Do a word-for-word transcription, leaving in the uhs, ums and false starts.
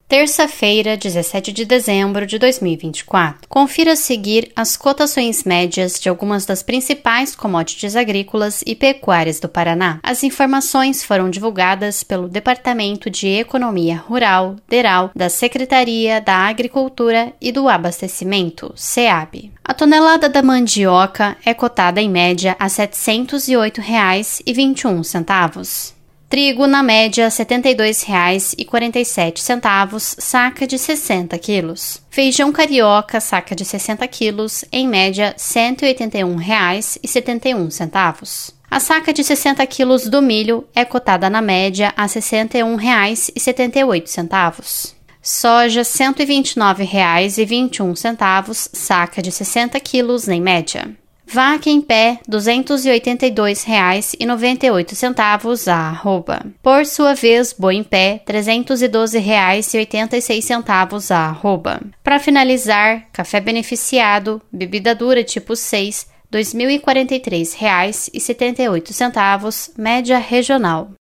Terça-feira, dezessete de dezembro de dois mil e vinte e quatro. Confira a seguir as cotações médias de algumas das principais commodities agrícolas e pecuárias do Paraná. As informações foram divulgadas pelo Departamento de Economia Rural, DERAL, da Secretaria da Agricultura e do Abastecimento, SEAB. A tonelada da mandioca é cotada em média a setecentos e oito reais e vinte e um centavos. Trigo, na média, setenta e dois reais e quarenta e sete centavos, saca de sessenta quilos. Feijão carioca, saca de sessenta quilos, em média, cento e oitenta e um reais e setenta e um centavos. A saca de sessenta quilos do milho é cotada na média a sessenta e um reais e setenta e oito centavos. Soja, cento e vinte e nove reais e vinte e um centavos, saca de sessenta quilos, em média. Vaca em pé, duzentos e oitenta e dois reais e noventa e oito centavos a arroba. Por sua vez, boi em pé, trezentos e doze reais e oitenta e seis centavos a arroba. Para finalizar, café beneficiado, bebida dura tipo seis, dois mil e quarenta e três reais e setenta e oito centavos, média regional.